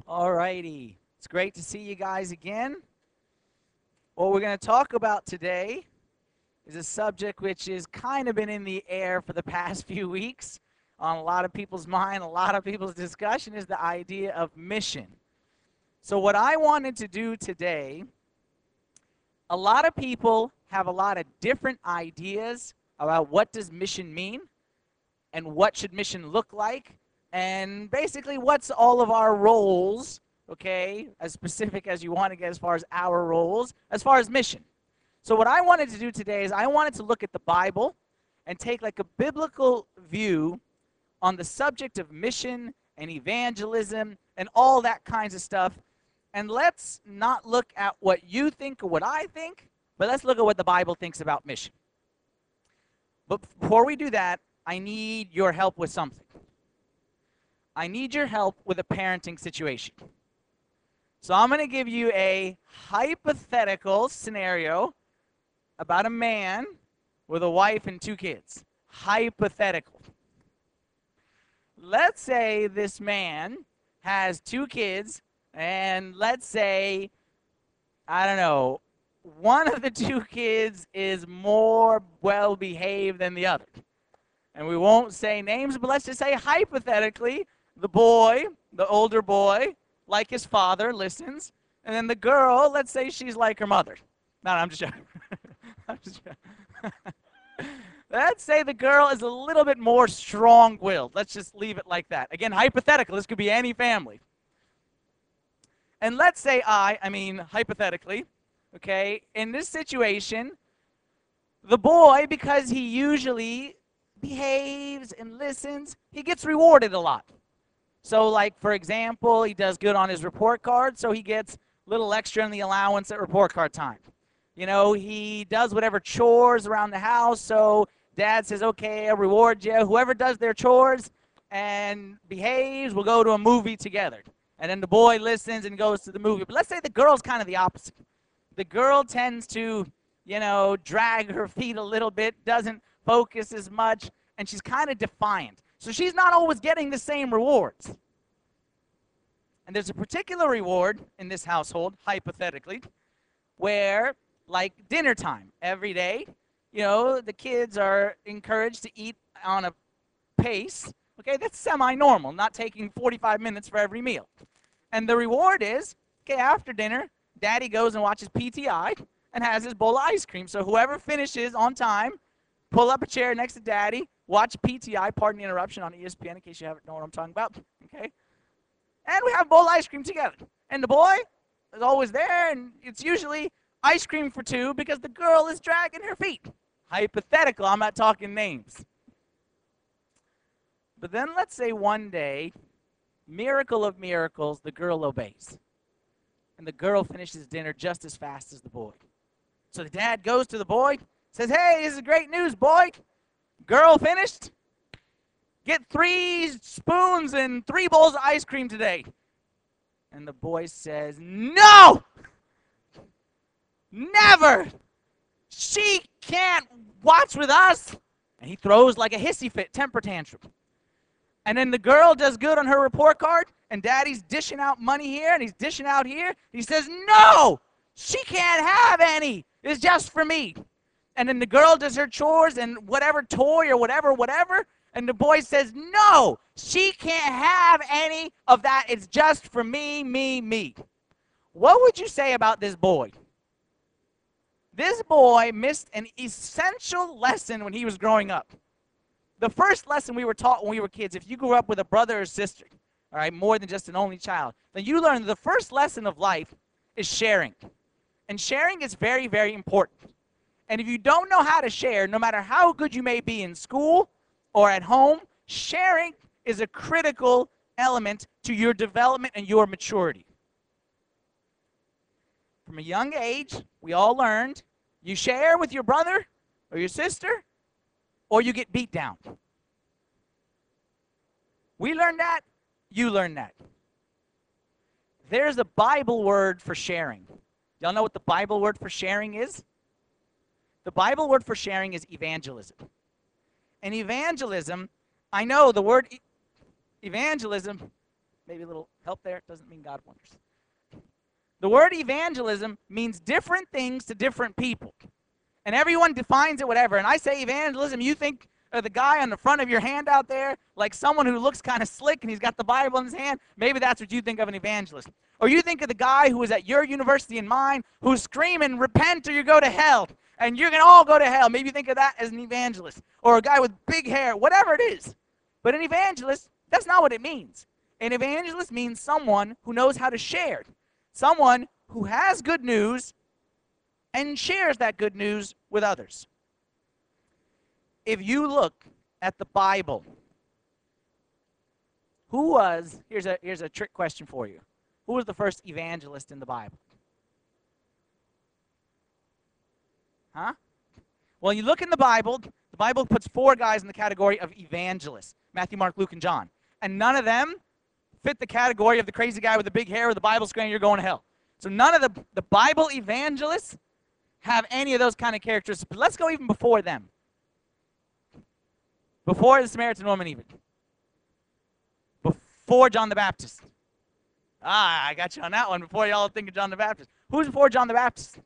All righty. It's great to see you guys again. What we're going to talk about today is a subject which has kind of been in the air for the past few weeks on a lot of people's mind, a lot of people's discussion is the idea of mission. So what I wanted to do today, a lot of people have a lot of different ideas about what does mission mean and what should mission look like and basically what's all of our roles, okay, as specific as you want to get as far as our roles, as far as mission. So what I wanted to do today is I wanted to look at the Bible and take like a biblical view on the subject of mission and evangelism and all that kinds of stuff. And let's not look at what you think or what I think, but let's look at what the Bible thinks about mission. But before we do that, I need your help with something. I need your help with a parenting situation. So I'm going to give you a hypothetical scenario about a man with a wife and 2 kids. Hypothetical. Let's say this man has 2 kids, and let's say, I don't know, one of the 2 kids is more well-behaved than the other. And we won't say names, but let's just say hypothetically, the boy, the older boy, like his father, listens. And then the girl, let's say she's like her mother. No, I'm just joking. I'm just joking. Let's say the girl is a little bit more strong-willed. Let's just leave it like that. Again, hypothetical. This could be any family. And let's say hypothetically, okay, in this situation, the boy, because he usually behaves and listens, he gets rewarded a lot. So, like, for example, he does good on his report card, so he gets a little extra in the allowance at report card time. You know, he does whatever chores around the house, so dad says, okay, I'll reward you. Whoever does their chores and behaves will go to a movie together. And then the boy listens and goes to the movie. But let's say the girl's kind of the opposite. The girl tends to, drag her feet a little bit, doesn't focus as much, and she's kind of defiant. So she's not always getting the same rewards. And there's a particular reward in this household, hypothetically, where, like dinner time every day, the kids are encouraged to eat on a pace, okay, that's semi-normal, not taking 45 minutes for every meal. And the reward is, okay, after dinner, daddy goes and watches PTI and has his bowl of ice cream. So whoever finishes on time, pull up a chair next to daddy, watch PTI, pardon the interruption, on ESPN in case you haven't know what I'm talking about, okay? And we have a bowl of ice cream together. And the boy is always there, and it's usually ice cream for 2 because the girl is dragging her feet. Hypothetical, I'm not talking names. But then let's say one day, miracle of miracles, the girl obeys. And the girl finishes dinner just as fast as the boy. So the dad goes to the boy, says, hey, this is great news, boy. Girl finished. Get 3 spoons and 3 bowls of ice cream today. And the boy says, no! Never! She can't watch with us. And he throws like a hissy fit, temper tantrum. And then the girl does good on her report card, and daddy's dishing out money here, and he's dishing out here. He says, no! She can't have any. It's just for me. And then the girl does her chores and whatever toy or whatever, and the boy says, no, she can't have any of that. It's just for me, me, me. What would you say about this boy? This boy missed an essential lesson when he was growing up. The first lesson we were taught when we were kids, if you grew up with a brother or sister, all right, more than just an only child, then you learn the first lesson of life is sharing. And sharing is very, very important. And if you don't know how to share, no matter how good you may be in school or at home, sharing is a critical element to your development and your maturity. From a young age, we all learned you share with your brother or your sister, or you get beat down. We learned that. You learned that. There's a Bible word for sharing. Y'all know what the Bible word for sharing is? The Bible word for sharing is evangelism. And evangelism, I know the word evangelism Maybe a little help there. Doesn't mean God wonders. The word evangelism means different things to different people. And everyone defines it whatever. And I say evangelism, you think of the guy on the front of your hand out there, like someone who looks kind of slick and he's got the Bible in his hand. Maybe that's what you think of an evangelist. Or you think of the guy who is at your university and mine who's screaming, repent or you go to hell. And you're going to all go to hell. Maybe you think of that as an evangelist. Or a guy with big hair, whatever it is. But an evangelist, that's not what it means. An evangelist means someone who knows how to share. Someone who has good news and shares that good news with others. If you look at the Bible, here's a trick question for you. Who was the first evangelist in the Bible? Huh? Well, you look in the Bible puts 4 guys in the category of evangelists. Matthew, Mark, Luke, and John. And none of them fit the category of the crazy guy with the big hair with the Bible screen, you're going to hell. So none of the Bible evangelists have any of those kind of characteristics. But let's go even before them. Before the Samaritan woman even. Before John the Baptist. I got you on that one before y'all think of John the Baptist. Who's before John the Baptist?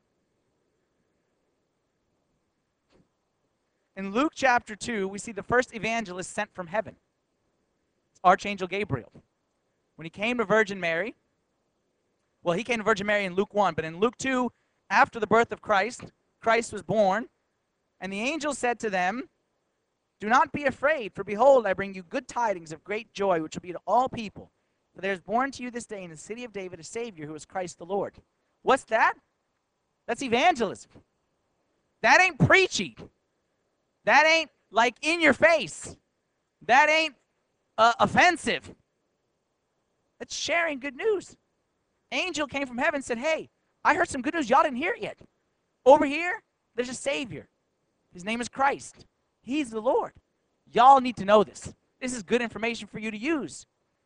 In Luke chapter 2, we see the first evangelist sent from heaven. It's Archangel Gabriel. When he came to Virgin Mary, well, he came to Virgin Mary in Luke 1, but in Luke 2, after the birth of Christ, Christ was born, and the angel said to them, do not be afraid, for behold, I bring you good tidings of great joy, which will be to all people. For there is born to you this day in the city of David a Savior, who is Christ the Lord. What's that? That's evangelism. That ain't preachy. That ain't like in your face. That ain't offensive. It's sharing good news. Angel came from heaven and said, hey, I heard some good news. Y'all didn't hear it yet. Over here, there's a Savior. His name is Christ. He's the Lord. Y'all need to know this. This is good information for you to use.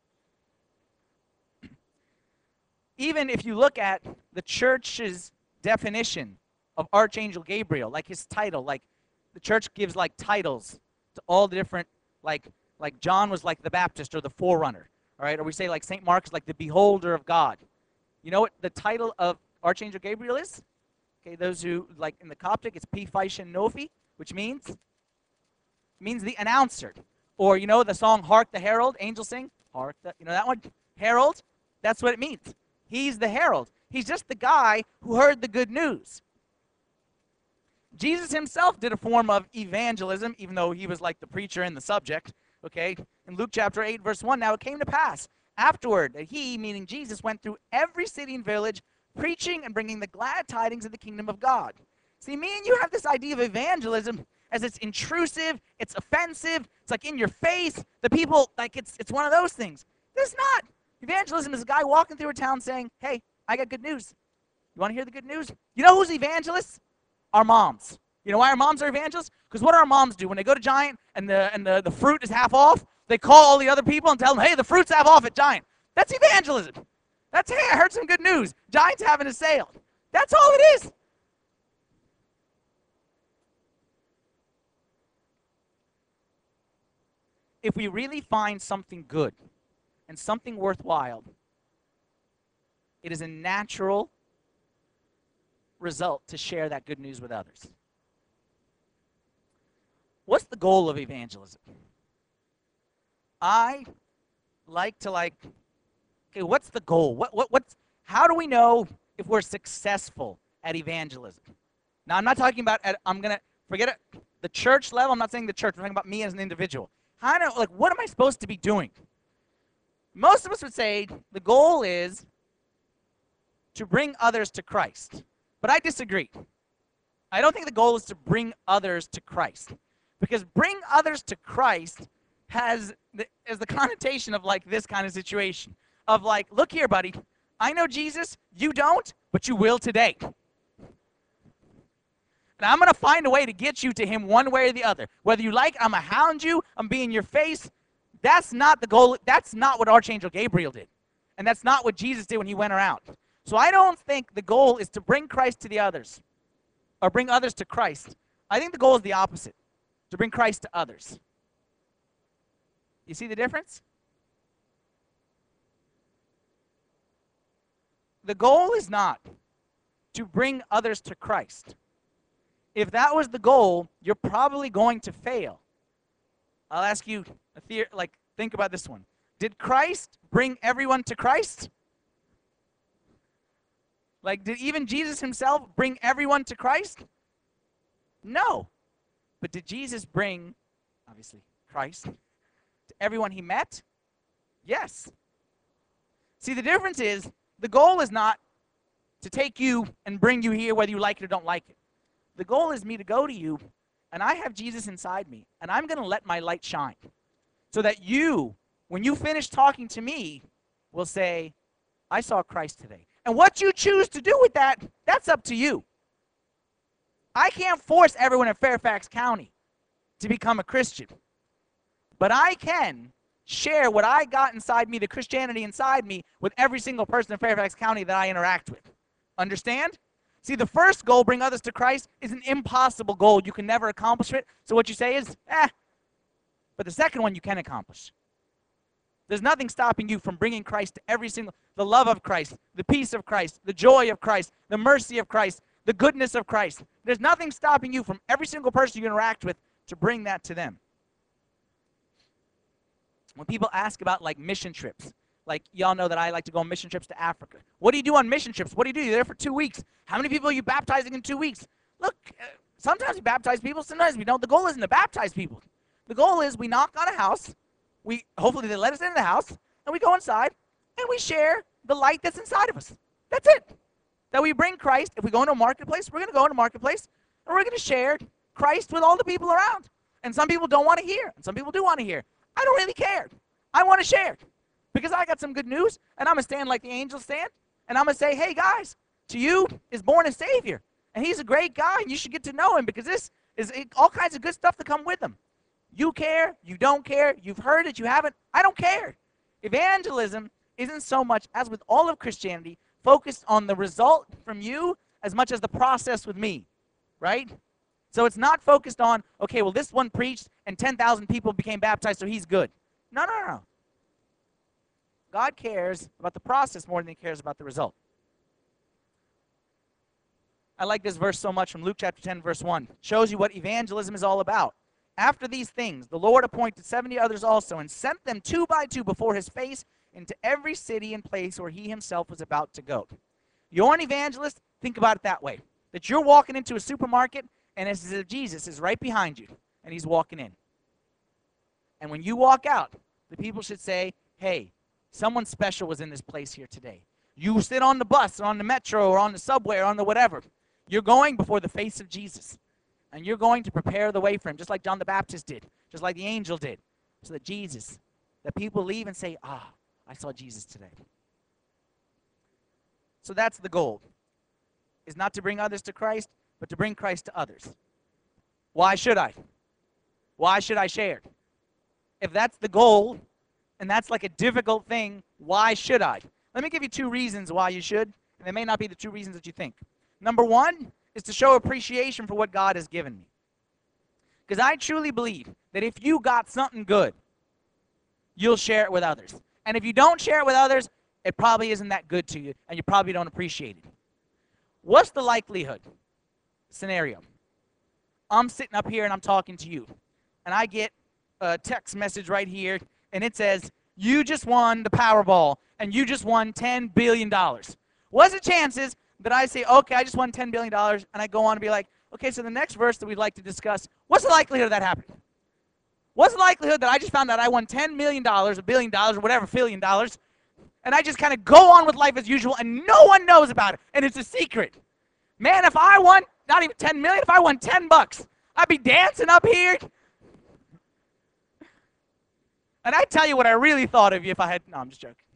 Even if you look at the church's definition of Archangel Gabriel, like his title, like the church gives like titles to all the different, like John was like the Baptist or the forerunner, all right? Or we say like St. Mark is like the beholder of God. You know what the title of Archangel Gabriel is? Okay, those who, like in the Coptic, it's Pi Phaishen Nofi, which means the announcer. Or, you know, the song Hark the Herald, angels sing? Hark the, you know that one? Herald? That's what it means. He's the herald. He's just the guy who heard the good news. Jesus himself did a form of evangelism, even though he was like the preacher and the subject, okay? In Luke chapter 8, verse 1, now it came to pass afterward that he, meaning Jesus, went through every city and village, preaching and bringing the glad tidings of the kingdom of God. See, me and you have this idea of evangelism as it's intrusive, it's offensive, it's like in your face. The people, like it's one of those things. It's not. Evangelism is a guy walking through a town saying, hey, I got good news. You want to hear the good news? You know who's evangelists? Our moms. You know why our moms are evangelists? Because what do our moms do? When they go to Giant and the fruit is half off, they call all the other people and tell them, hey, the fruit's half off at Giant. That's evangelism. That's, hey, I heard some good news. Giant's having a sale. That's all it is. If we really find something good and something worthwhile, it is a natural result to share that good news with others. What's the goal of evangelism? I like to okay, what's the goal? How do we know if we're successful at evangelism? Now, I'm not talking about, I'm going to forget it, the church level. I'm not saying the church. I'm talking about me as an individual. What am I supposed to be doing? Most of us would say the goal is to bring others to Christ. But I disagree. I don't think the goal is to bring others to Christ. Because bring others to Christ has the connotation of like this kind of situation. Of like, look here, buddy. I know Jesus. You don't, but you will today. And I'm going to find a way to get you to him one way or the other. Whether you like it, I'm going to hound you. I'm be in your face. That's not the goal. That's not what Archangel Gabriel did. And that's not what Jesus did when he went around. So I don't think the goal is to bring Christ to the others or bring others to Christ. I think the goal is the opposite, to bring Christ to others. You see the difference? The goal is not to bring others to Christ. If that was the goal, you're probably going to fail. I'll ask you think about this one. Did Christ bring everyone to Christ? Like, did even Jesus himself bring everyone to Christ? No. But did Jesus bring, obviously, Christ to everyone he met? Yes. See, the difference is, the goal is not to take you and bring you here whether you like it or don't like it. The goal is me to go to you, and I have Jesus inside me, and I'm going to let my light shine so that you, when you finish talking to me, will say, I saw Christ today. And what you choose to do with that, that's up to you. I can't force everyone in Fairfax County to become a Christian. But I can share what I got inside me, the Christianity inside me, with every single person in Fairfax County that I interact with. Understand? See, the first goal, bring others to Christ, is an impossible goal. You can never accomplish it. So what you say is, But the second one you can accomplish. There's nothing stopping you from bringing Christ to the love of Christ, the peace of Christ, the joy of Christ, the mercy of Christ, the goodness of Christ. There's nothing stopping you from every single person you interact with to bring that to them. When people ask about like mission trips, like y'all know that I like to go on mission trips to Africa. What do you do on mission trips? What do you do? You're there for 2 weeks. How many people are you baptizing in 2 weeks? Look, sometimes we baptize people, sometimes we don't. The goal isn't to baptize people. The goal is we knock on a house. Hopefully they let us into the house, and we go inside, and we share the light that's inside of us. That's it. That we bring Christ. If we go into a marketplace, we're going to go into a marketplace, and we're going to share Christ with all the people around. And some people don't want to hear, and some people do want to hear. I don't really care. I want to share. Because I got some good news, and I'm going to stand like the angels stand, and I'm going to say, hey, guys, to you is born a Savior, and he's a great guy, and you should get to know him because this is all kinds of good stuff to come with him. You care, you don't care, you've heard it, you haven't, I don't care. Evangelism isn't so much, as with all of Christianity, focused on the result from you as much as the process with me, right? So it's not focused on, okay, well, this one preached, and 10,000 people became baptized, so he's good. No. God cares about the process more than he cares about the result. I like this verse so much from Luke chapter 10, verse 1. It shows you what evangelism is all about. After these things, the Lord appointed 70 others also and sent them 2 by 2 before his face into every city and place where he himself was about to go. You're an evangelist, think about it that way. That you're walking into a supermarket and it's as if Jesus is right behind you and he's walking in. And when you walk out, the people should say, hey, someone special was in this place here today. You sit on the bus or on the metro or on the subway or on the whatever. You're going before the face of Jesus. And you're going to prepare the way for him, just like John the Baptist did, just like the angel did, so that people leave and say, I saw Jesus today. So that's the goal, is not to bring others to Christ, but to bring Christ to others. Why should I? Why should I share? If that's the goal, and that's like a difficult thing, why should I? Let me give you 2 reasons why you should, and they may not be the 2 reasons that you think. Number 1 is to show appreciation for what God has given me. Because I truly believe that if you got something good, you'll share it with others. And if you don't share it with others, it probably isn't that good to you, and you probably don't appreciate it. What's the likelihood scenario? I'm sitting up here and I'm talking to you, and I get a text message right here, and it says, you just won the Powerball, and you just won $10 billion. What's the chances that I say, okay, I just won $10 billion, and I go on and be like, okay, so the next verse that we'd like to discuss, what's the likelihood of that happening? What's the likelihood that I just found out I won $10 million, $1 billion, or whatever, $1 billion, and I just kind of go on with life as usual, and no one knows about it, and it's a secret? Man, if I won, not even 10 million, if I won 10 bucks, I'd be dancing up here. And I tell you what I really thought of you if I had, no, I'm just joking.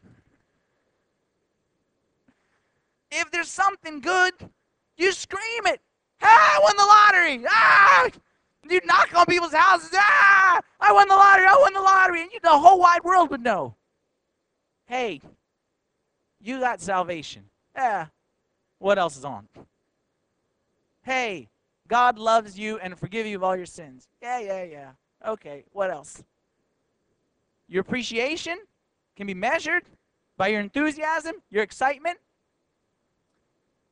If there's something good, you scream it. I won the lottery. You knock on people's houses. I won the lottery. I won the lottery. And the whole wide world would know. Hey, you got salvation. What else is on? Hey, God loves you and forgive you of all your sins. Yeah. Okay, what else? Your appreciation can be measured by your enthusiasm, your excitement.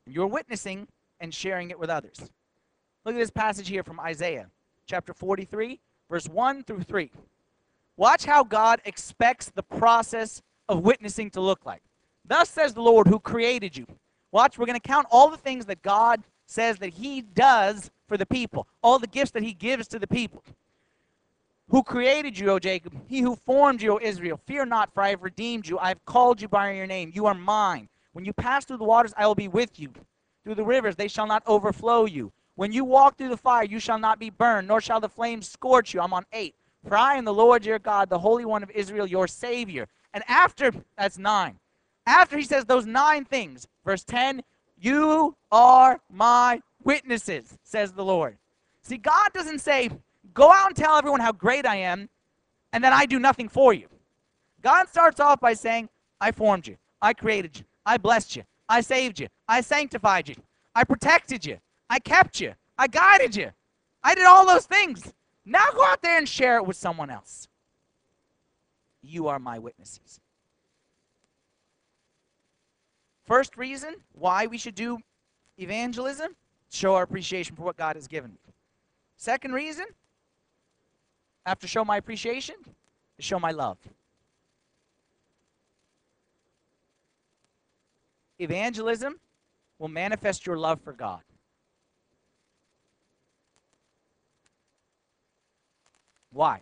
You're witnessing and sharing it with others. Look at this passage here from Isaiah, chapter 43, verse 1 through 3. Watch how God expects the process of witnessing to look like. Thus says the Lord who created you. Watch, we're going to count all the things that God says that he does for the people, all the gifts that he gives to the people. Who created you, O Jacob, he who formed you, O Israel. Fear not, for I have redeemed you. I have called you by your name. You are mine. When you pass through the waters, I will be with you. Through the rivers, they shall not overflow you. When you walk through the fire, you shall not be burned, nor shall the flames scorch you. I'm on 8. For I am the Lord your God, the Holy One of Israel, your Savior. And after, that's 9. After he says those 9 things, verse 10, you are my witnesses, says the Lord. See, God doesn't say, go out and tell everyone how great I am, and then I do nothing for you. God starts off by saying, I formed you. I created you. I blessed you. I saved you. I sanctified you. I protected you. I kept you. I guided you. I did all those things. Now go out there and share it with someone else. You are my witnesses. First reason why we should do evangelism, show our appreciation for what God has given. Second reason, after show my appreciation, to show my love. Evangelism will manifest your love for God. Why?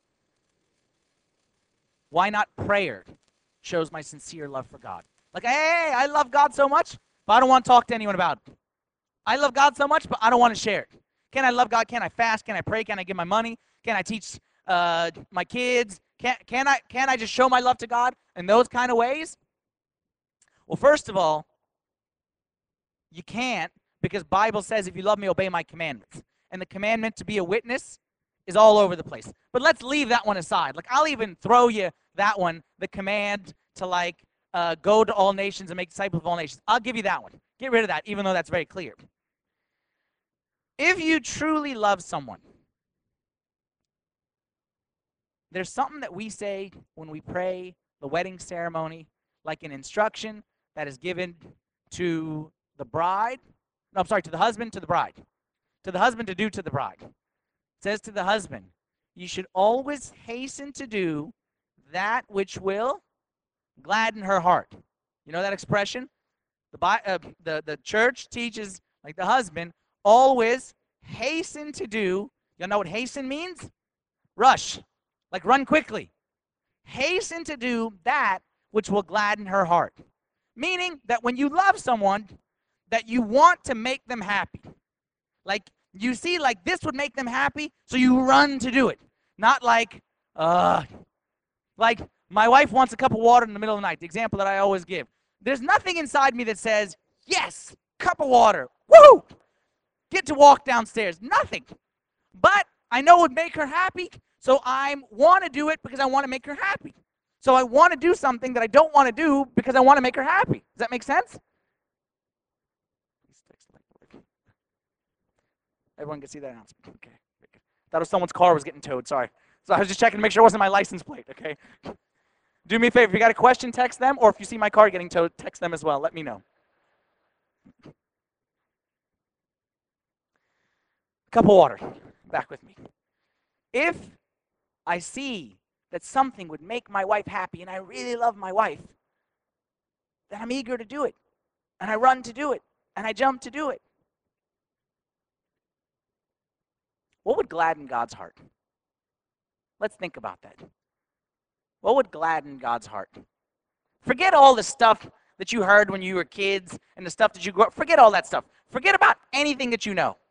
Why not prayer shows my sincere love for God? Like, hey, I love God so much, but I don't want to talk to anyone about it. I love God so much, but I don't want to share it. Can I love God? Can I fast? Can I pray? Can I give my money? Can I teach my kids? Can I just show my love to God in those kind of ways? Well, first of all, you can't, because Bible says, if you love me, obey my commandments. And the commandment to be a witness is all over the place. But let's leave that one aside. Like, I'll even throw you that one, the command to, like, go to all nations and make disciples of all nations. I'll give you that one. Get rid of that, even though that's very clear. If you truly love someone, there's something that we say when we pray the wedding ceremony, like an instruction that is given to the bride. No, I'm sorry, to the husband, to the bride. To the husband to do to the bride. It says to the husband, you should always hasten to do that which will gladden her heart. You know that expression? The church teaches, like, the husband, always hasten to do. You know what hasten means? Rush. Like, run quickly. Hasten to do that which will gladden her heart. Meaning that when you love someone, that you want to make them happy. Like, you see, like, this would make them happy, so you run to do it. Not like my wife wants a cup of water in the middle of the night, the example that I always give. There's nothing inside me that says, yes, cup of water, woo! Get to walk downstairs. Nothing. But I know it would make her happy, so I want to do it because I want to make her happy. So I want to do something that I don't want to do because I want to make her happy. Does that make sense? Everyone can see that announcement. Okay. That was someone's car was getting towed. Sorry. So I was just checking to make sure it wasn't my license plate. Okay. Do me a favor. If you got a question, text them. Or if you see my car getting towed, text them as well. Let me know. Cup of water. Back with me. If I see that something would make my wife happy and I really love my wife, then I'm eager to do it. And I run to do it. And I jump to do it. What would gladden God's heart? Let's think about that. What would gladden God's heart? Forget all the stuff that you heard when you were kids and the stuff that you grew up. Forget all that stuff. Forget about anything that you know.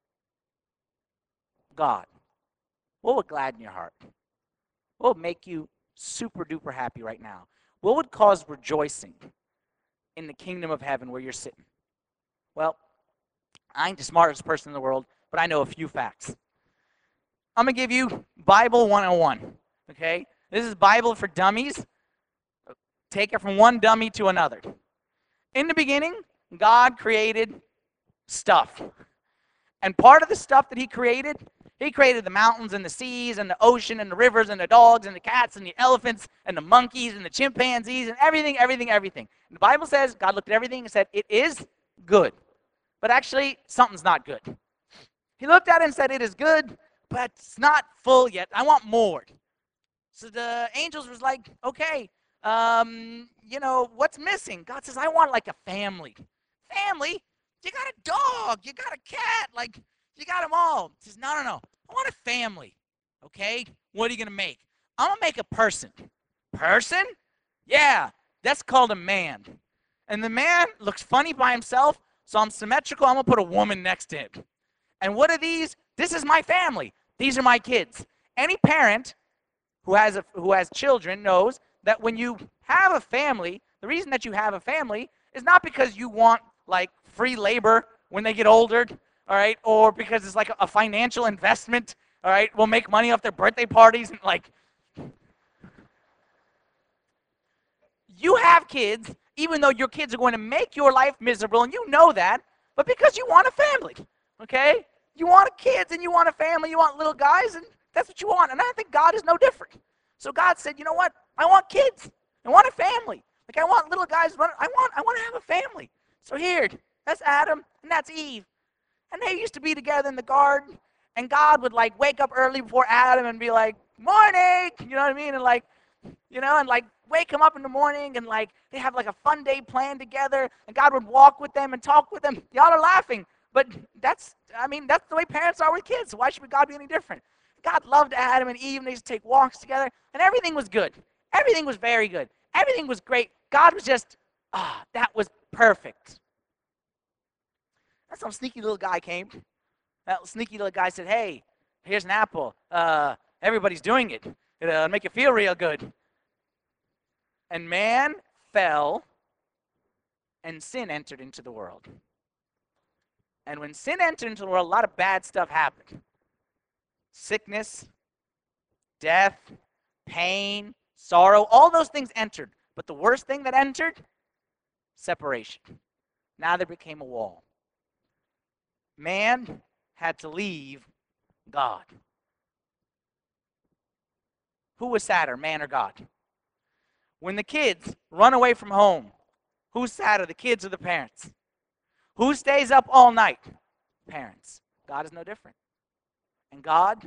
God. What would gladden your heart? What would make you super duper happy right now? What would cause rejoicing in the kingdom of heaven where you're sitting? Well, I ain't the smartest person in the world, but I know a few facts. I'm going to give you Bible 101, okay? This is Bible for dummies. Take it from one dummy to another. In the beginning, God created stuff. And part of the stuff that he created the mountains and the seas and the ocean and the rivers and the dogs and the cats and the elephants and the monkeys and the chimpanzees and everything. And the Bible says God looked at everything and said, it is good. But actually, something's not good. He looked at it and said, it is good, but it's not full yet. I want more. So the angels was like, okay, what's missing? God says, I want like a family. Family? You got a dog. You got a cat. Like, you got them all. He says, no. I want a family. Okay? What are you going to make? I'm going to make a person. Person? Yeah, that's called a man. And the man looks funny by himself, so I'm symmetrical. I'm going to put a woman next to him. And what are these? This is my family. These are my kids. Any parent who has children knows that when you have a family, the reason that you have a family is not because you want like free labor when they get older, all right, or because it's like a financial investment, all right, we'll make money off their birthday parties and like. You have kids, even though your kids are going to make your life miserable, and you know that, but because you want a family, okay? You want kids and you want a family, you want little guys, and that's what you want. And I think God is no different. So God said, you know what? I want kids. I want a family. Like I want little guys running. I want to have a family. So here, that's Adam and that's Eve. And they used to be together in the garden. And God would like wake up early before Adam and be like, morning, you know what I mean? And like, and like wake him up in the morning and like they have like a fun day planned together. And God would walk with them and talk with them. Y'all are laughing. But that's the way parents are with kids. So why should God be any different? God loved Adam and Eve, and they used to take walks together, and everything was good. Everything was very good. Everything was great. God was just, that was perfect. That's some sneaky little guy came. That sneaky little guy said, hey, here's an apple. Everybody's doing it. It'll make you feel real good. And man fell, and sin entered into the world. And when sin entered into the world, a lot of bad stuff happened. Sickness, death, pain, sorrow, all those things entered. But the worst thing that entered, separation. Now there became a wall. Man had to leave God. Who was sadder, man or God? When the kids run away from home, who's sadder, the kids or the parents? Who stays up all night? Parents. God is no different. And God,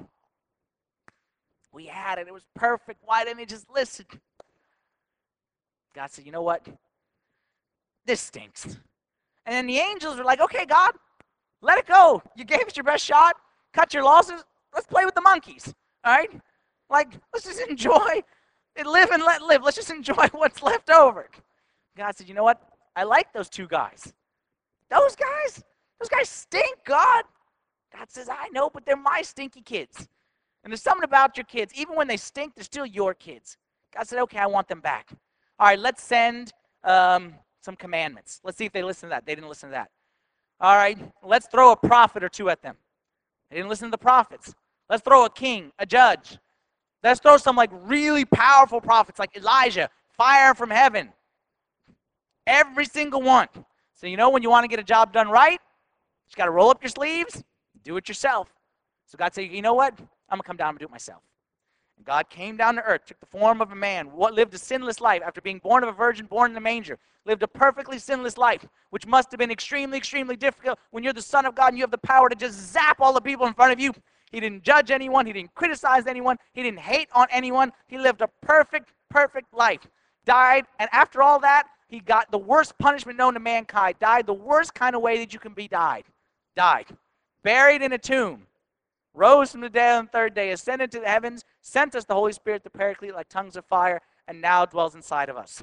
we had it. It was perfect. Why didn't he just listen? God said, you know what? This stinks. And then the angels were like, okay, God, let it go. You gave us your best shot. Cut your losses. Let's play with the monkeys. All right? Like, let's just enjoy it. Live and let live. Let's just enjoy what's left over. God said, you know what? I like those two guys. Those guys stink, God. God says, I know, but they're my stinky kids. And there's something about your kids. Even when they stink, they're still your kids. God said, okay, I want them back. All right, let's send some commandments. Let's see if they listen to that. They didn't listen to that. All right, let's throw a prophet or two at them. They didn't listen to the prophets. Let's throw a king, a judge. Let's throw some like really powerful prophets like Elijah, fire from heaven. Every single one. So you know when you want to get a job done right, you got to roll up your sleeves, do it yourself. So God said, you know what? I'm going to come down and do it myself. And God came down to earth, took the form of a man, lived a sinless life after being born of a virgin, born in a manger, lived a perfectly sinless life, which must have been extremely, extremely difficult when you're the Son of God and you have the power to just zap all the people in front of you. He didn't judge anyone. He didn't criticize anyone. He didn't hate on anyone. He lived a perfect, perfect life. Died, and after all that, he got the worst punishment known to mankind. Died the worst kind of way that you can be died. Died. Buried in a tomb. Rose from the dead on the third day. Ascended to the heavens. Sent us the Holy Spirit, the Paraclete, like tongues of fire. And now dwells inside of us.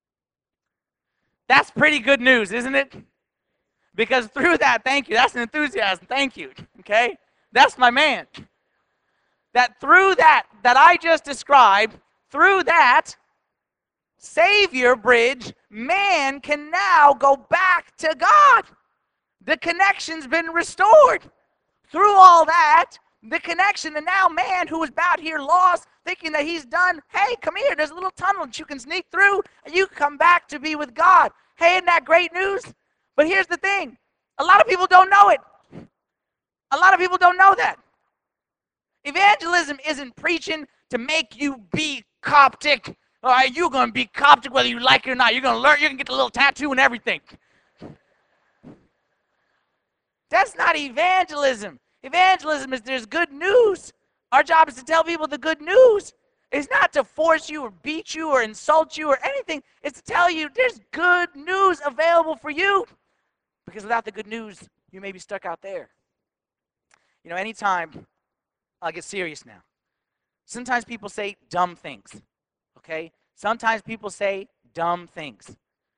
That's pretty good news, isn't it? Because through that, thank you. That's an enthusiasm. Thank you. Okay? That's my man. That through that I just described, through that Savior bridge, man can now go back to God. The connection's been restored. Through all that, the connection, and now man who was out here lost, thinking that he's done, hey, come here, there's a little tunnel that you can sneak through, and you can come back to be with God. Hey, isn't that great news? But here's the thing. A lot of people don't know it. A lot of people don't know that. Evangelism isn't preaching to make you be Coptic. All right, you're going to be Coptic whether you like it or not. You're going to learn. You can get the little tattoo and everything. That's not evangelism. Evangelism is there's good news. Our job is to tell people the good news. It's not to force you or beat you or insult you or anything. It's to tell you there's good news available for you. Because without the good news, you may be stuck out there. You know, anytime, I'll get serious now. Sometimes people say dumb things, okay? Sometimes people say dumb things.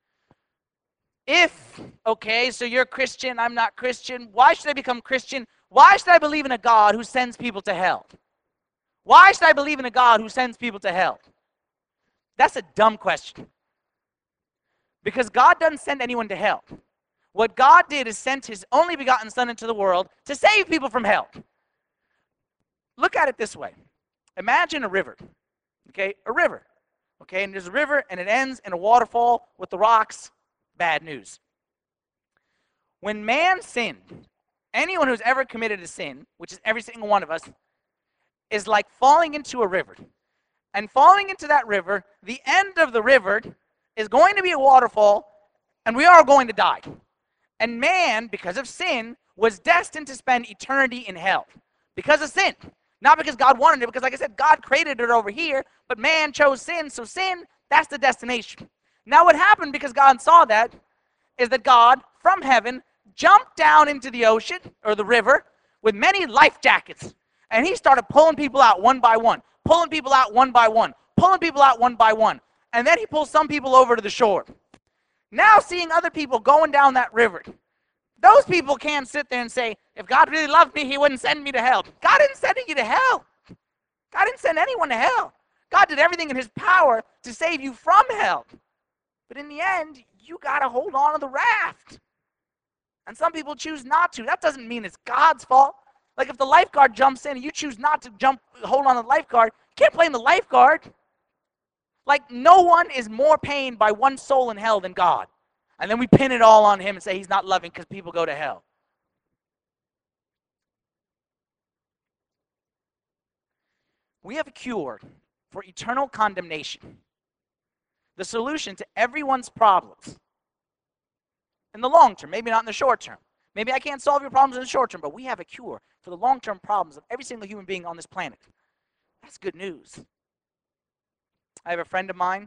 Okay, so you're Christian, I'm not Christian. Why should I become Christian? Why should I believe in a God who sends people to hell? Why should I believe in a God who sends people to hell? That's a dumb question. Because God doesn't send anyone to hell. What God did is sent his only begotten Son into the world to save people from hell. Look at it this way. Imagine a river, okay? A river, okay? And there's a river and it ends in a waterfall with the rocks. Bad news. When man sinned, anyone who's ever committed a sin, which is every single one of us, is like falling into a river. And falling into that river, the end of the river is going to be a waterfall, and we are going to die. And man, because of sin, was destined to spend eternity in hell. Because of sin. Not because God wanted it, because like I said, God created it over here, but man chose sin, so sin, that's the destination. Now what happened because God saw that is that God, from heaven, jumped down into the ocean, or the river, with many life jackets. And he started pulling people out one by one, pulling people out one by one, pulling people out one by one. And then he pulls some people over to the shore. Now seeing other people going down that river, those people can't sit there and say, if God really loved me, he wouldn't send me to hell. God isn't sending you to hell. God didn't send anyone to hell. God did everything in his power to save you from hell. But in the end, you got to hold on to the raft. And some people choose not to. That doesn't mean it's God's fault. Like if the lifeguard jumps in and you choose not to hold on to the lifeguard, you can't blame the lifeguard. Like no one is more pained by one soul in hell than God. And then we pin it all on him and say he's not loving because people go to hell. We have a cure for eternal condemnation. The solution to everyone's problems. In the long term, maybe not in the short term. Maybe I can't solve your problems in the short term, but we have a cure for the long-term problems of every single human being on this planet. That's good news. I have a friend of mine.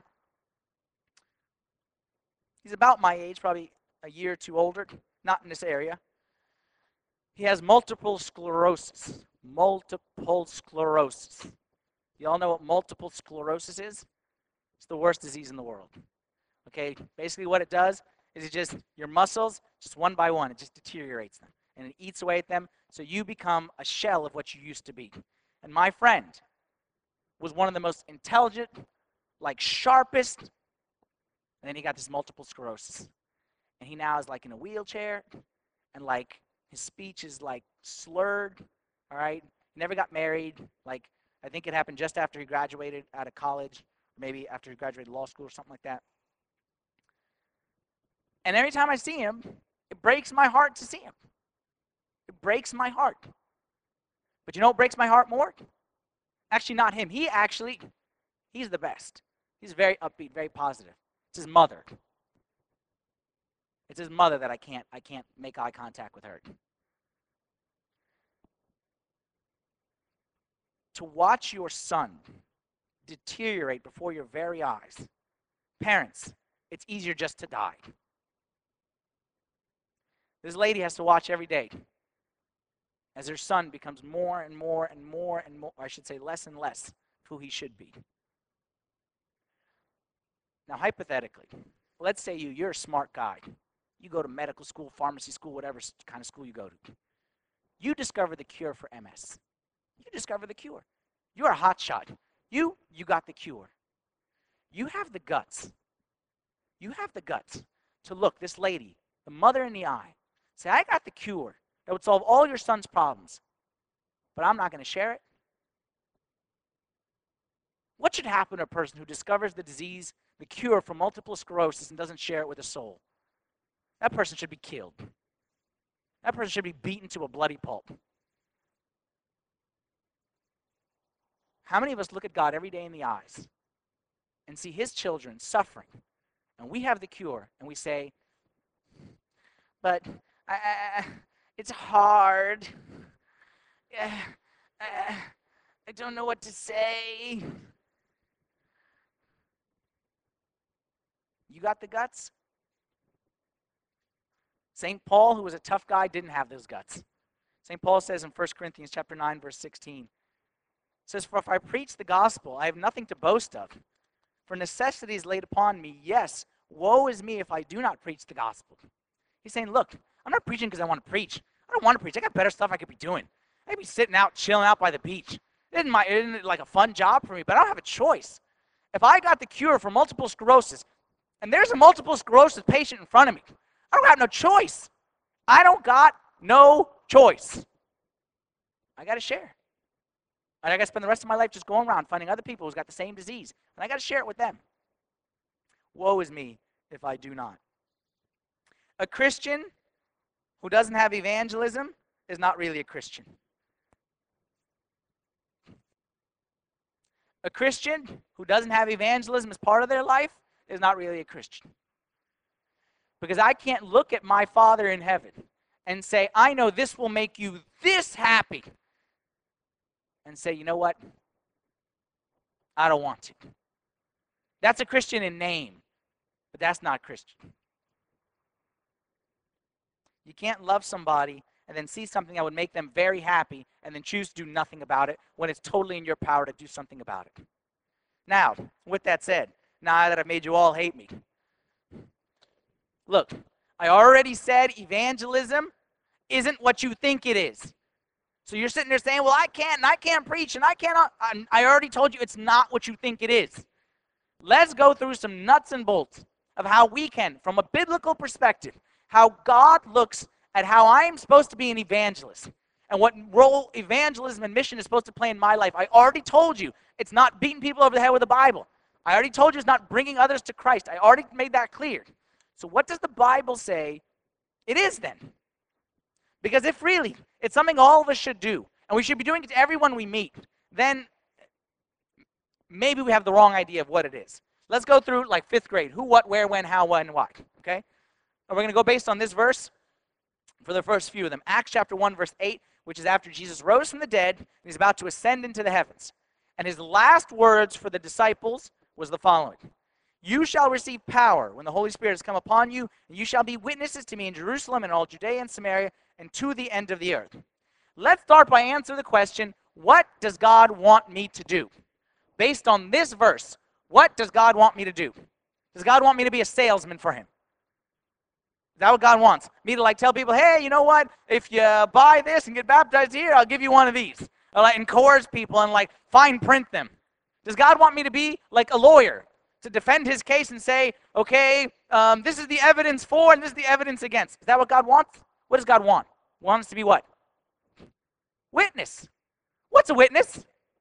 He's about my age, probably a year or two older, not in this area. He has multiple sclerosis. Multiple sclerosis. You all know what multiple sclerosis is? It's the worst disease in the world. Okay, basically what it does is it just, your muscles, just one by one, it just deteriorates them. And it eats away at them, so you become a shell of what you used to be. And my friend was one of the most intelligent, like sharpest, and then he got this multiple sclerosis. And he now is like in a wheelchair, and like his speech is like slurred, all right? He never got married. Like, I think it happened just after he graduated out of college, or maybe after he graduated law school or something like that. And every time I see him, it breaks my heart to see him. It breaks my heart. But you know what breaks my heart more? Actually, not him. He's the best. He's very upbeat, very positive. It's his mother. It's his mother that I can't make eye contact with her. To watch your son deteriorate before your very eyes. Parents, it's easier just to die. This lady has to watch every day as her son becomes more and more and more and more, I should say less and less, who he should be. Now, hypothetically, let's say you're a smart guy. You go to medical school, pharmacy school, whatever kind of school you go to. You discover the cure for MS. You discover the cure. You're a hotshot. You got the cure. You have the guts. You have the guts to look this lady, the mother in the eye, say, I got the cure that would solve all your son's problems, but I'm not going to share it. What should happen to a person who discovers the disease, the cure for multiple sclerosis, and doesn't share it with a soul? That person should be killed. That person should be beaten to a bloody pulp. How many of us look at God every day in the eyes and see his children suffering, and we have the cure, and we say, but It's hard. Uh, uh, I don't know what to say. You got the guts? St. Paul, who was a tough guy, didn't have those guts. St. Paul says in 1 Corinthians chapter 9, verse 16, says, "For if I preach the gospel, I have nothing to boast of. For necessity is laid upon me. Yes, woe is me if I do not preach the gospel." He's saying, look, I'm not preaching because I want to preach. I don't want to preach. I got better stuff I could be doing. I could be sitting out, chilling out by the beach. It isn't like a fun job for me, but I don't have a choice. If I got the cure for multiple sclerosis, and there's a multiple sclerosis patient in front of me, I don't have no choice. I don't got no choice. I got to share. And I got to spend the rest of my life just going around finding other people who's got the same disease. And I got to share it with them. Woe is me if I do not. A Christian who doesn't have evangelism is not really a Christian. A Christian who doesn't have evangelism as part of their life is not really a Christian. Because I can't look at my Father in heaven and say, I know this will make you this happy. And say, you know what? I don't want to. That's a Christian in name, but that's not Christian. You can't love somebody and then see something that would make them very happy and then choose to do nothing about it when it's totally in your power to do something about it. Now, with that said, now that I've made you all hate me, look, I already said evangelism isn't what you think it is. So you're sitting there saying, well, I can't preach, and I cannot. I already told you it's not what you think it is. Let's go through some nuts and bolts of how we can, from a biblical perspective, how God looks at how I am supposed to be an evangelist and what role evangelism and mission is supposed to play in my life. I already told you it's not beating people over the head with the Bible. I already told you it's not bringing others to Christ. I already made that clear. So what does the Bible say it is then? Because if really it's something all of us should do, and we should be doing it to everyone we meet, then maybe we have the wrong idea of what it is. Let's go through like 5th grade. Who, what, where, when, how, when, why. Okay? And we're going to go based on this verse for the first few of them. Acts chapter 1, verse 8, which is after Jesus rose from the dead, and he's about to ascend into the heavens. And his last words for the disciples was the following. You shall receive power when the Holy Spirit has come upon you, and you shall be witnesses to me in Jerusalem and all Judea and Samaria and to the end of the earth. Let's start by answering the question, what does God want me to do? Based on this verse, what does God want me to do? Does God want me to be a salesman for him? Is that what God wants? Me to like tell people, hey, you know what? If you buy this and get baptized here, I'll give you one of these. Or like encourage people and like fine print them. Does God want me to be like a lawyer to defend his case and say, okay, this is the evidence for and this is the evidence against? Is that what God wants? What does God want? He wants us to be what? Witness. What's a witness?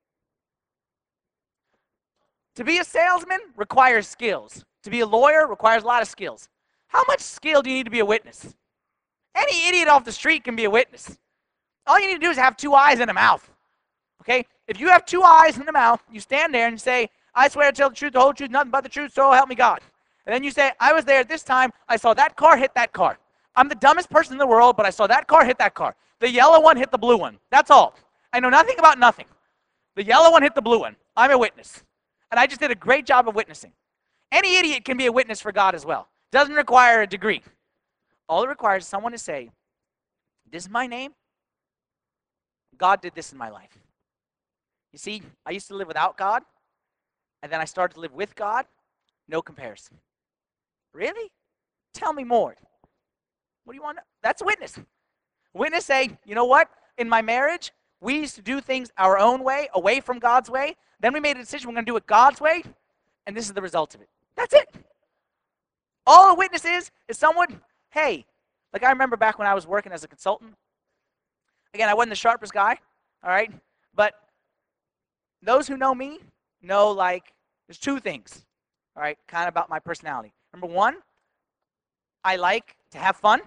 To be a salesman requires skills. To be a lawyer requires a lot of skills. How much skill do you need to be a witness? Any idiot off the street can be a witness. All you need to do is have 2 eyes and a mouth. Okay? If you have 2 eyes and a mouth, you stand there and you say, I swear to tell the truth, the whole truth, nothing but the truth, so help me God. And then you say, I was there at this time, I saw that car hit that car. I'm the dumbest person in the world, but I saw that car hit that car. The yellow one hit the blue one. That's all. I know nothing about nothing. The yellow one hit the blue one. I'm a witness. And I just did a great job of witnessing. Any idiot can be a witness for God as well. Doesn't require a degree. All it requires is someone to say, this is my name. God did this in my life. You see, I used to live without God, and then I started to live with God. No comparison. Really? Tell me more. What do you want to know? That's a witness. Witness say, you know what? In my marriage, we used to do things our own way, away from God's way. Then we made a decision we're going to do it God's way, and this is the result of it. That's it. All a witness is someone, hey, like I remember back when I was working as a consultant. Again, I wasn't the sharpest guy, all right? But those who know me know, like, there's 2 things, all right, kind of about my personality. Number 1, I like to have fun.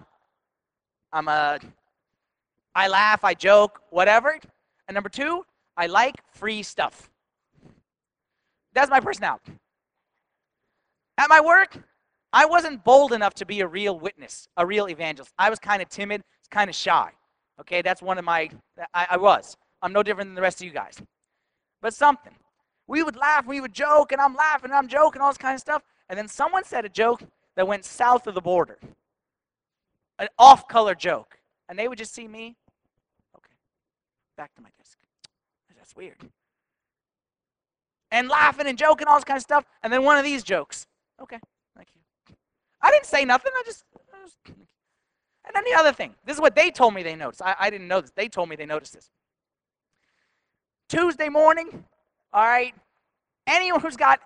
I laugh, I joke, whatever. And number 2, I like free stuff. That's my personality. At my work, I wasn't bold enough to be a real witness, a real evangelist. I was kind of timid, kind of shy. Okay, that's one of my, I was. I'm no different than the rest of you guys. But something. We would laugh, we would joke, and I'm laughing, and I'm joking, all this kind of stuff. And then someone said a joke that went south of the border. An off-color joke. And they would just see me. Okay, back to my desk. That's weird. And laughing and joking, all this kind of stuff. And then one of these jokes. Okay, thank you. I didn't say nothing. I just and then the other thing. This is what they told me they noticed. I didn't know this. They told me they noticed this. Tuesday morning, all right, anyone who's got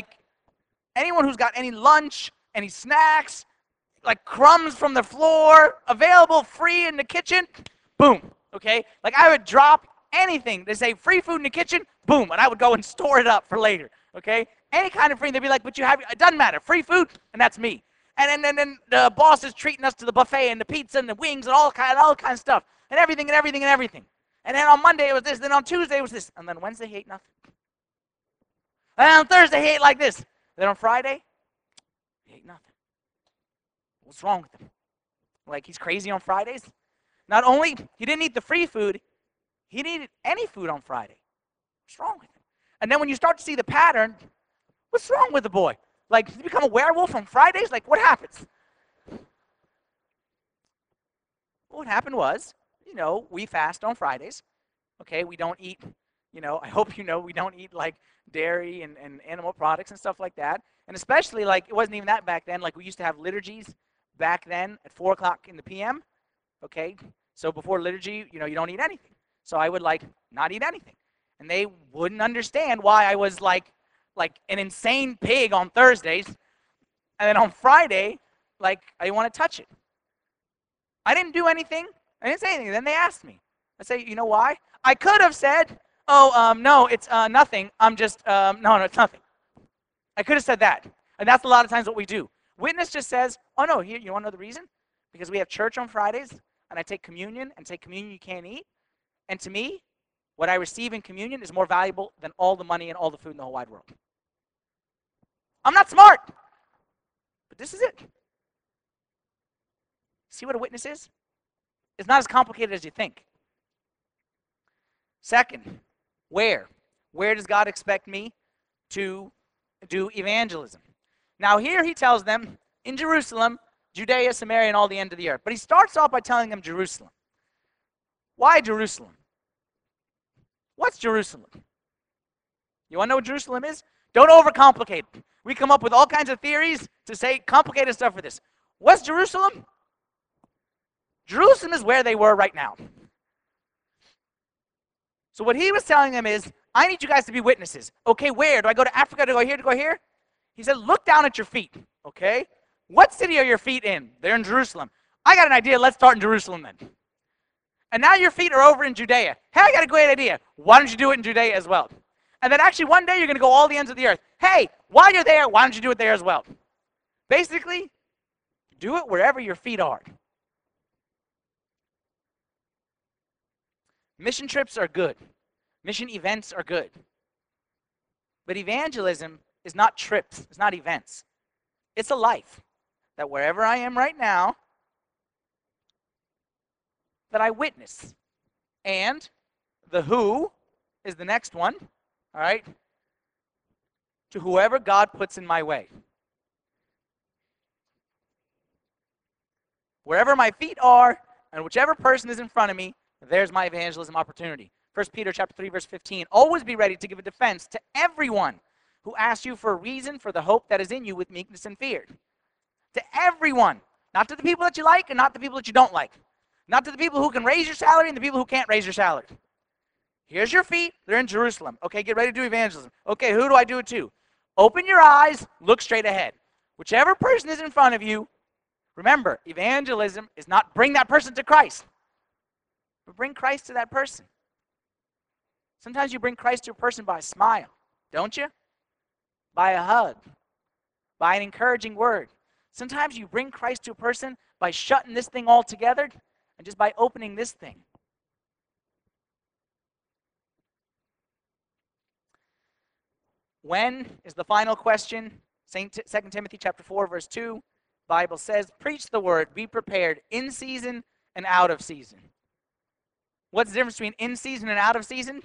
any lunch, any snacks, like crumbs from the floor, available free in the kitchen, boom, okay? Like I would drop anything. They say free food in the kitchen, boom, and I would go and store it up for later, okay? Any kind of free, they'd be like, but you have, it doesn't matter, free food, and that's me. And then the boss is treating us to the buffet and the pizza and the wings and all kind of stuff, and everything. And then on Monday it was this, then on Tuesday it was this, and then Wednesday he ate nothing. And then on Thursday he ate like this. Then on Friday, he ate nothing. What's wrong with him? Like he's crazy on Fridays? Not only he didn't eat the free food, he didn't eat any food on Friday. What's wrong with him? And then when you start to see the pattern, what's wrong with the boy? Like, does he become a werewolf on Fridays? Like, what happens? What happened was, we fast on Fridays. Okay, we don't eat, I hope you know, we don't eat like dairy and animal products and stuff like that. And especially, like, it wasn't even that back then. Like, we used to have liturgies back then at 4 o'clock in the p.m. Okay, so before liturgy, you don't eat anything. So I would, like, not eat anything. And they wouldn't understand why I was like an insane pig on Thursdays. And then on Friday, like, I didn't want to touch it. I didn't do anything. I didn't say anything. Then they asked me. I say, you know why? I could have said, no, it's nothing. I'm just, no, it's nothing. I could have said that. And that's a lot of times what we do. Witness just says, oh, no, here, you want to know the reason? Because we have church on Fridays, and I take communion, and take communion you can't eat. And to me, what I receive in communion is more valuable than all the money and all the food in the whole wide world. I'm not smart, but this is it. See what a witness is? It's not as complicated as you think. Second, where? Where does God expect me to do evangelism? Now here he tells them, in Jerusalem, Judea, Samaria, and all the end of the earth. But he starts off by telling them Jerusalem. Why Jerusalem? What's Jerusalem? You want to know what Jerusalem is? Don't overcomplicate it. We come up with all kinds of theories to say complicated stuff for this. What's Jerusalem? Jerusalem is where they were right now. So what he was telling them is, I need you guys to be witnesses. Okay, where? Do I go to Africa? Do I go here? Do I go here? He said, look down at your feet, okay? What city are your feet in? They're in Jerusalem. I got an idea. Let's start in Jerusalem then. And now your feet are over in Judea. Hey, I got a great idea. Why don't you do it in Judea as well? And then actually one day you're going to go all the ends of the earth. Hey, while you're there, why don't you do it there as well? Basically, do it wherever your feet are. Mission trips are good. Mission events are good. But evangelism is not trips. It's not events. It's a life that wherever I am right now, that I witness. And the who is the next one, all right? To whoever God puts in my way. Wherever my feet are, and whichever person is in front of me, there's my evangelism opportunity. 1 Peter chapter 3, verse 15. Always be ready to give a defense to everyone who asks you for a reason for the hope that is in you with meekness and fear. To everyone. Not to the people that you like and not the people that you don't like. Not to the people who can raise your salary and the people who can't raise your salary. Here's your feet. They're in Jerusalem. Okay, get ready to do evangelism. Okay, who do I do it to? Open your eyes. Look straight ahead. Whichever person is in front of you, remember, evangelism is not bring that person to Christ. But bring Christ to that person. Sometimes you bring Christ to a person by a smile, don't you? By a hug, by an encouraging word. Sometimes you bring Christ to a person by shutting this thing all together and just by opening this thing. When is the final question? 2 Timothy chapter 4, verse 2. Bible says, preach the word, be prepared in season and out of season. What's the difference between in season and out of season?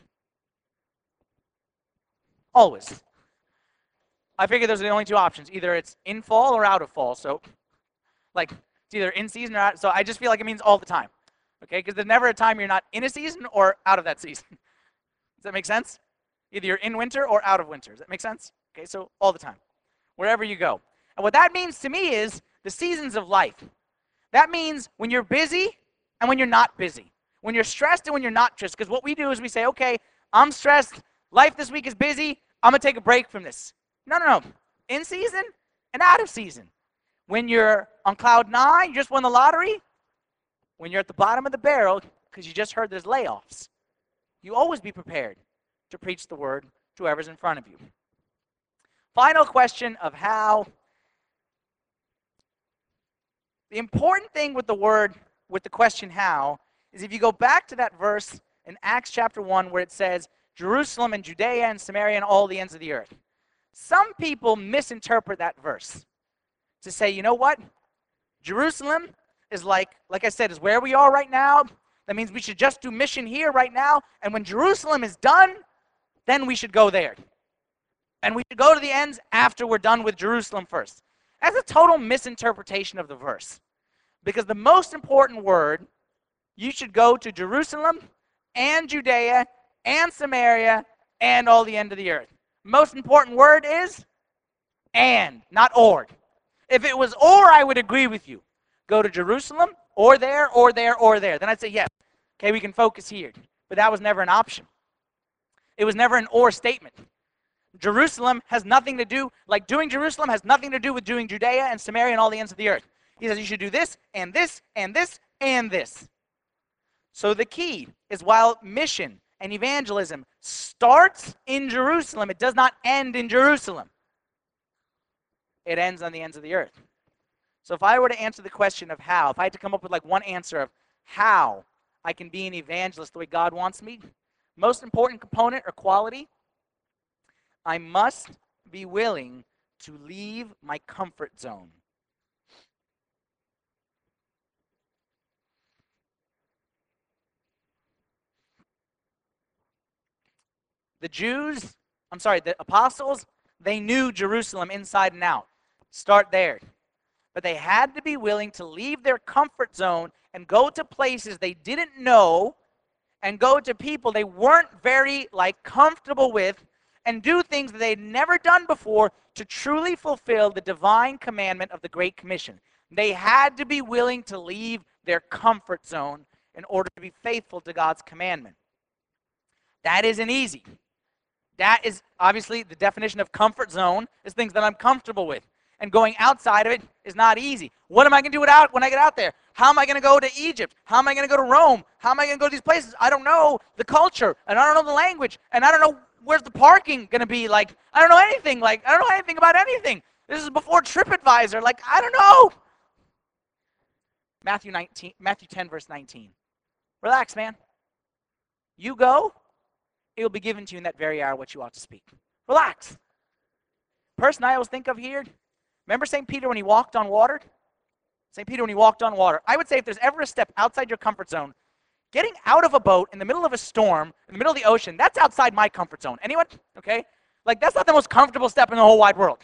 Always. I figure those are the only two options. Either it's in fall or out of fall. So, like, it's either in season or out. So I just feel like it means all the time. Okay? Because there's never a time you're not in a season or out of that season. Does that make sense? Either you're in winter or out of winter. Does that make sense? Okay, so all the time. Wherever you go. And what that means to me is the seasons of life. That means when you're busy and when you're not busy. When you're stressed and when you're not stressed. Because what we do is we say, okay, I'm stressed. Life this week is busy. I'm going to take a break from this. No. In season and out of season. When you're on cloud 9, you just won the lottery. When you're at the bottom of the barrel because you just heard there's layoffs. You always be prepared to preach the word to whoever's in front of you. Final question of how. The important thing with the word, with the question how, is if you go back to that verse in Acts chapter 1 where it says, Jerusalem and Judea and Samaria and all the ends of the earth. Some people misinterpret that verse to say, you know what? Jerusalem is like I said, is where we are right now. That means we should just do mission here right now. And when Jerusalem is done, then we should go there. And we should go to the ends after we're done with Jerusalem first. That's a total misinterpretation of the verse. Because the most important word, you should go to Jerusalem and Judea and Samaria and all the end of the earth. Most important word is and, not or. If it was or, I would agree with you. Go to Jerusalem or there or there or there. Then I'd say yes. Okay, we can focus here. But that was never an option. It was never an or statement. Jerusalem has nothing to do, like doing Jerusalem has nothing to do with doing Judea and Samaria and all the ends of the earth. He says you should do this and this and this and this. So the key is while mission and evangelism starts in Jerusalem, it does not end in Jerusalem. It ends on the ends of the earth. So if I were to answer the question of how, if I had to come up with like one answer of how I can be an evangelist the way God wants me, most important component or quality, I must be willing to leave my comfort zone. The apostles, they knew Jerusalem inside and out. Start there. But they had to be willing to leave their comfort zone and go to places they didn't know and go to people they weren't very comfortable with and do things that they'd never done before to truly fulfill the divine commandment of the Great Commission. They had to be willing to leave their comfort zone in order to be faithful to God's commandment. That isn't easy. That is obviously the definition of comfort zone is things that I'm comfortable with. And going outside of it is not easy. What am I going to do when I get out there? How am I going to go to Egypt? How am I going to go to Rome? How am I going to go to these places? I don't know the culture, and I don't know the language, and I don't know where's the parking going to be. I don't know anything. I don't know anything about anything. This is before TripAdvisor. I don't know. Matthew 10, verse 19. Relax, man. You go, it will be given to you in that very hour what you ought to speak. Relax. Person I always think of here, remember St. Peter when he walked on water? St. Peter when he walked on water. I would say if there's ever a step outside your comfort zone, getting out of a boat in the middle of a storm, in the middle of the ocean, that's outside my comfort zone. Anyone? Okay? That's not the most comfortable step in the whole wide world.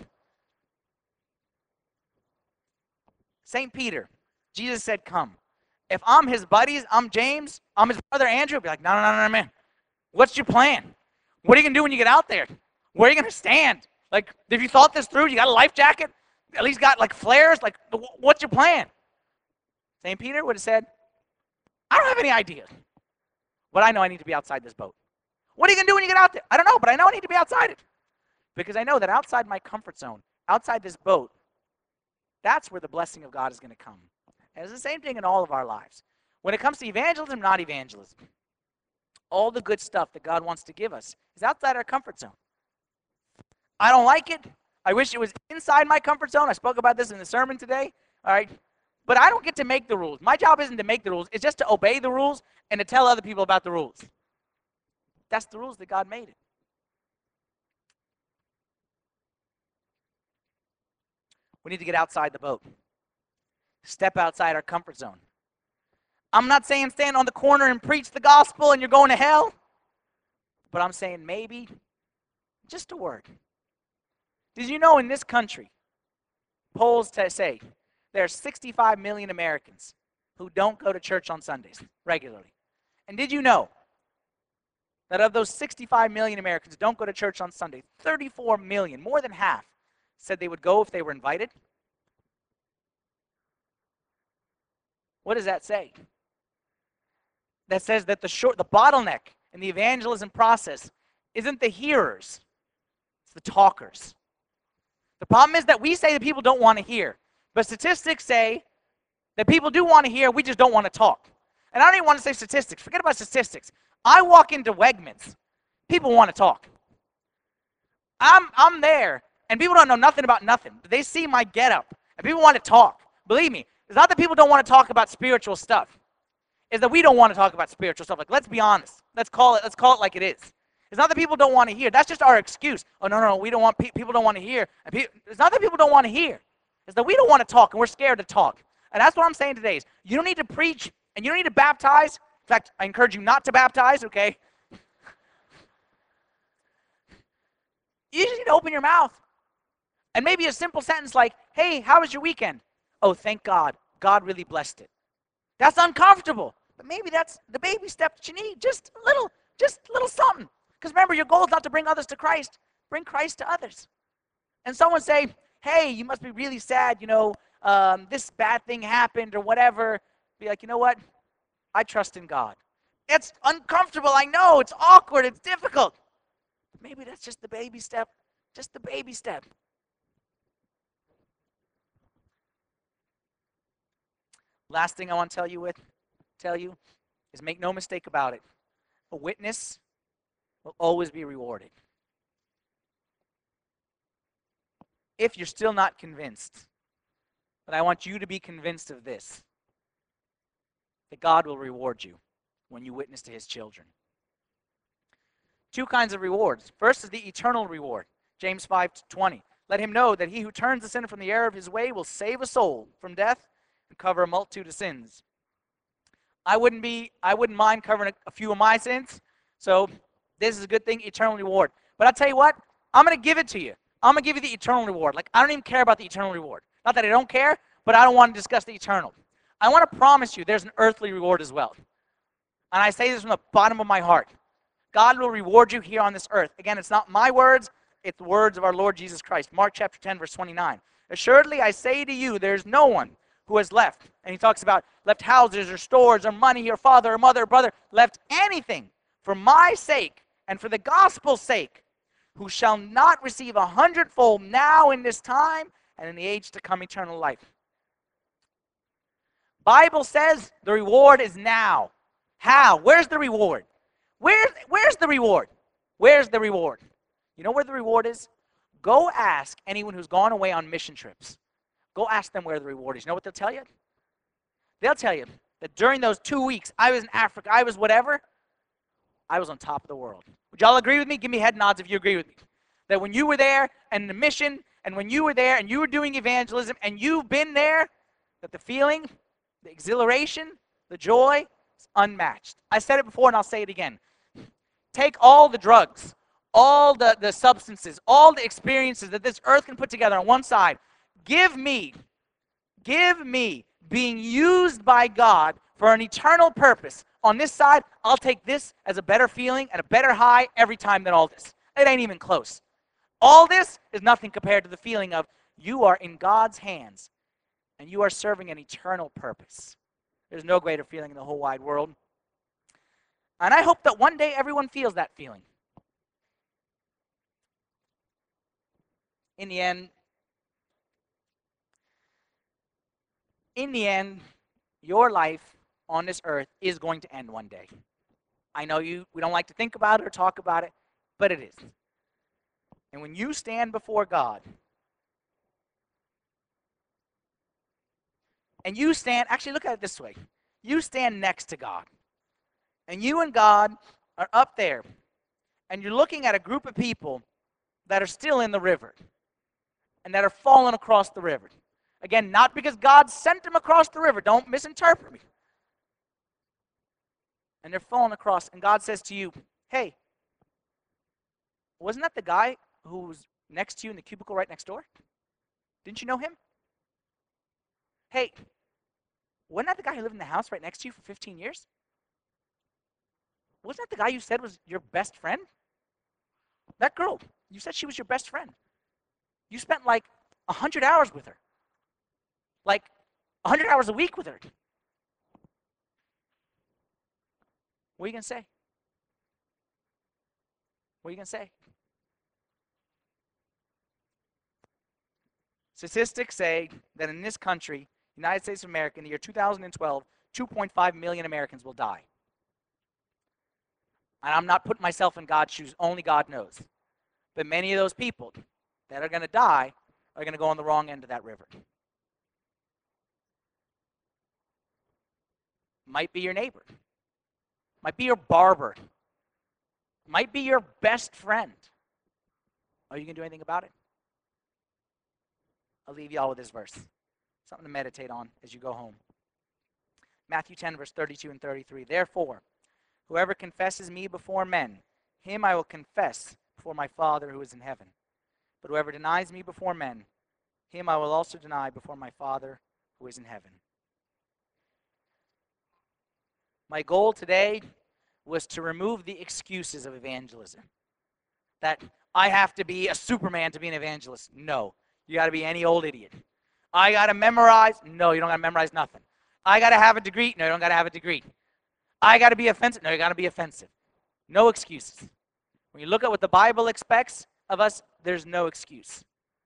St. Peter, Jesus said, come. If I'm his buddies, I'm James, I'm his brother Andrew, I'd be like, no, man. What's your plan? What are you going to do when you get out there? Where are you going to stand? If you thought this through, you got a life jacket? At least got flares? What's your plan? St. Peter would have said, I don't have any idea. But I know I need to be outside this boat. What are you going to do when you get out there? I don't know, but I know I need to be outside it. Because I know that outside my comfort zone, outside this boat, that's where the blessing of God is going to come. And it's the same thing in all of our lives. When it comes to evangelism, not evangelism, all the good stuff that God wants to give us is outside our comfort zone. I don't like it. I wish it was inside my comfort zone. I spoke about this in the sermon today. All right. But I don't get to make the rules. My job isn't to make the rules. It's just to obey the rules and to tell other people about the rules. That's the rules that God made it. We need to get outside the boat. Step outside our comfort zone. I'm not saying stand on the corner and preach the gospel and you're going to hell. But I'm saying maybe just a word. Did you know in this country, polls say there are 65 million Americans who don't go to church on Sundays regularly? And did you know that of those 65 million Americans who don't go to church on Sunday, 34 million, more than half, said they would go if they were invited? What does that say? That says that the bottleneck in the evangelism process isn't the hearers, it's the talkers. The problem is that we say that people don't want to hear, but statistics say that people do want to hear, we just don't want to talk. And I don't even want to say statistics. Forget about statistics. I walk into Wegmans. People want to talk. I'm there, and people don't know nothing about nothing. But they see my getup, and people want to talk. Believe me, it's not that people don't want to talk about spiritual stuff. It's that we don't want to talk about spiritual stuff. Like, let's be honest. Let's call it like it is. It's not that people don't want to hear. That's just our excuse. Oh, no, we don't want people don't want to hear. And it's not that people don't want to hear. It's that we don't want to talk, and we're scared to talk. And that's what I'm saying today is you don't need to preach, and you don't need to baptize. In fact, I encourage you not to baptize, okay? You just need to open your mouth. And maybe a simple sentence like, hey, how was your weekend? Oh, thank God. God really blessed it. That's uncomfortable. But maybe that's the baby step that you need. Just a little something. Because remember, your goal is not to bring others to Christ. Bring Christ to others. And someone say, hey, you must be really sad, this bad thing happened or whatever. Be like, you know what? I trust in God. It's uncomfortable, I know. It's awkward. It's difficult. Maybe that's just the baby step. Just the baby step. Last thing I want to tell you is make no mistake about it. A witness will always be rewarded. If you're still not convinced, but I want you to be convinced of this, that God will reward you when you witness to his children. Two kinds of rewards. First is the eternal reward. James 5:20. Let him know that he who turns the sinner from the error of his way will save a soul from death and cover a multitude of sins. I wouldn't mind covering a few of my sins. So this is a good thing, eternal reward. But I'll tell you what, I'm going to give it to you. I'm going to give you the eternal reward. Like, I don't even care about the eternal reward. Not that I don't care, but I don't want to discuss the eternal. I want to promise you there's an earthly reward as well. And I say this from the bottom of my heart. God will reward you here on this earth. Again, it's not my words, it's the words of our Lord Jesus Christ. Mark chapter 10, verse 29. Assuredly, I say to you, there's no one who has left, and he talks about left houses or stores or money or father or mother or brother, left anything for my sake and for the gospel's sake, who shall not receive 100-fold now in this time and in the age to come eternal life. Bible says the reward is now. How? Where's the reward? Where's the reward? Where's the reward? You know where the reward is? Go ask anyone who's gone away on mission trips. Go ask them where the reward is. You know what they'll tell you? They'll tell you that during those 2 weeks, I was in Africa, I was whatever, I was on top of the world. Would y'all agree with me? Give me head nods if you agree with me. That when you were there and the mission, and when you were there and you were doing evangelism, and you've been there, that the feeling, the exhilaration, the joy is unmatched. I said it before and I'll say it again. Take all the drugs, all the substances, all the experiences that this earth can put together on one side. Give me being used by God for an eternal purpose. On this side, I'll take this as a better feeling and a better high every time than all this. It ain't even close. All this is nothing compared to the feeling of you are in God's hands and you are serving an eternal purpose. There's no greater feeling in the whole wide world. And I hope that one day everyone feels that feeling. In the end, your life on this earth is going to end one day. I know we don't like to think about it or talk about it, but it is. And when you stand before God, and you stand, actually look at it this way. You stand next to God. And you and God are up there. And you're looking at a group of people that are still in the river. And that are falling across the river. Again, not because God sent them across the river. Don't misinterpret me. and they're falling across, and God says to you, hey, wasn't that the guy who was next to you in the cubicle right next door? Didn't you know him? Hey, wasn't that the guy who lived in the house right next to you for 15 years? Wasn't that the guy you said was your best friend? That girl, you said she was your best friend. You spent like 100 hours with her. Like 100 hours a week with her. What are you going to say? What are you going to say? Statistics say that in this country, United States of America, in the year 2012, 2.5 million Americans will die. And I'm not putting myself in God's shoes. Only God knows. But many of those people that are going to die are going to go on the wrong end of that river. Might be your neighbor. Might be your barber. Might be your best friend. Are you going to do anything about it? I'll leave you all with this verse. Something to meditate on as you go home. Matthew 10, verse 32 and 33. Therefore, whoever confesses me before men, him I will confess before my Father who is in heaven. But whoever denies me before men, him I will also deny before my Father who is in heaven. My goal today was to remove the excuses of evangelism. That I have to be a Superman to be an evangelist. No. You got to be any old idiot. I got to memorize. No, you don't got to memorize nothing. I got to have a degree. No, you don't got to have a degree. I got to be offensive. No, you got to be offensive. No excuses. When you look at what the Bible expects of us, there's no excuse.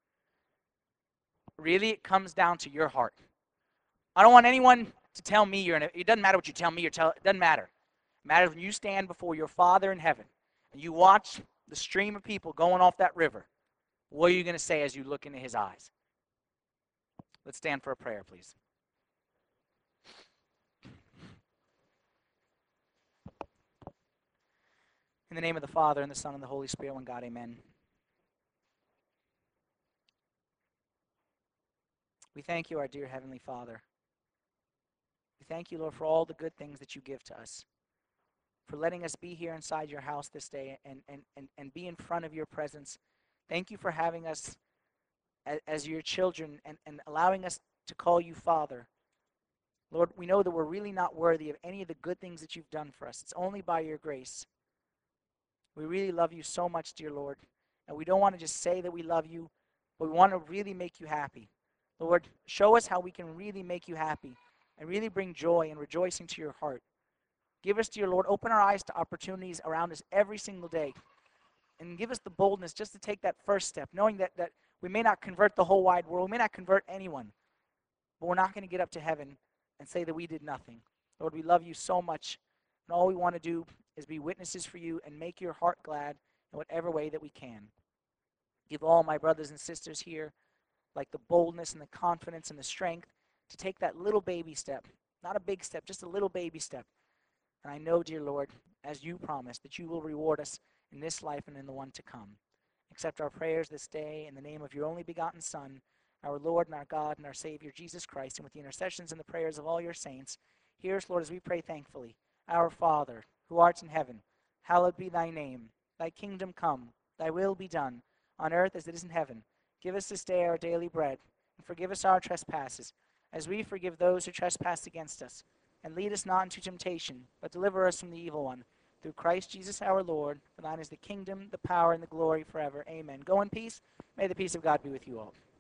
Really, it comes down to your heart. I don't want anyone to tell me it doesn't matter what you tell me it doesn't matter. It matters when you stand before your Father in heaven and you watch the stream of people going off that river. What are you going to say as you look into his eyes? Let's stand for a prayer, please. In the name of the Father, and the Son, and the Holy Spirit, one God, amen. We thank you, our dear Heavenly Father. We thank you, Lord, for all the good things that you give to us, for letting us be here inside your house this day and be in front of your presence. Thank you for having us as your children and allowing us to call you Father. Lord, we know that we're really not worthy of any of the good things that you've done for us. It's only by your grace. We really love you so much, dear Lord, and we don't want to just say that we love you, but we want to really make you happy. Lord, show us how we can really make you happy and really bring joy and rejoicing to your heart. Give us, dear Lord, open our eyes to opportunities around us every single day, and give us the boldness just to take that first step, knowing that we may not convert the whole wide world, we may not convert anyone, but we're not going to get up to heaven and say that we did nothing. Lord, we love you so much, and all we want to do is be witnesses for you and make your heart glad in whatever way that we can. Give all my brothers and sisters here like the boldness and the confidence and the strength to take that little baby step, not a big step, just a little baby step. And I know, dear Lord, as you promised, that you will reward us in this life and in the one to come. Accept our prayers this day in the name of your only begotten Son, our Lord and our God and our Savior, Jesus Christ, and with the intercessions and the prayers of all your saints. Hear us, Lord, as we pray thankfully. Our Father, who art in heaven, hallowed be thy name. Thy kingdom come, thy will be done, on earth as it is in heaven. Give us this day our daily bread, and forgive us our trespasses, as we forgive those who trespass against us. And lead us not into temptation, but deliver us from the evil one. Through Christ Jesus our Lord, for thine is the kingdom, the power, and the glory forever. Amen. Go in peace. May the peace of God be with you all.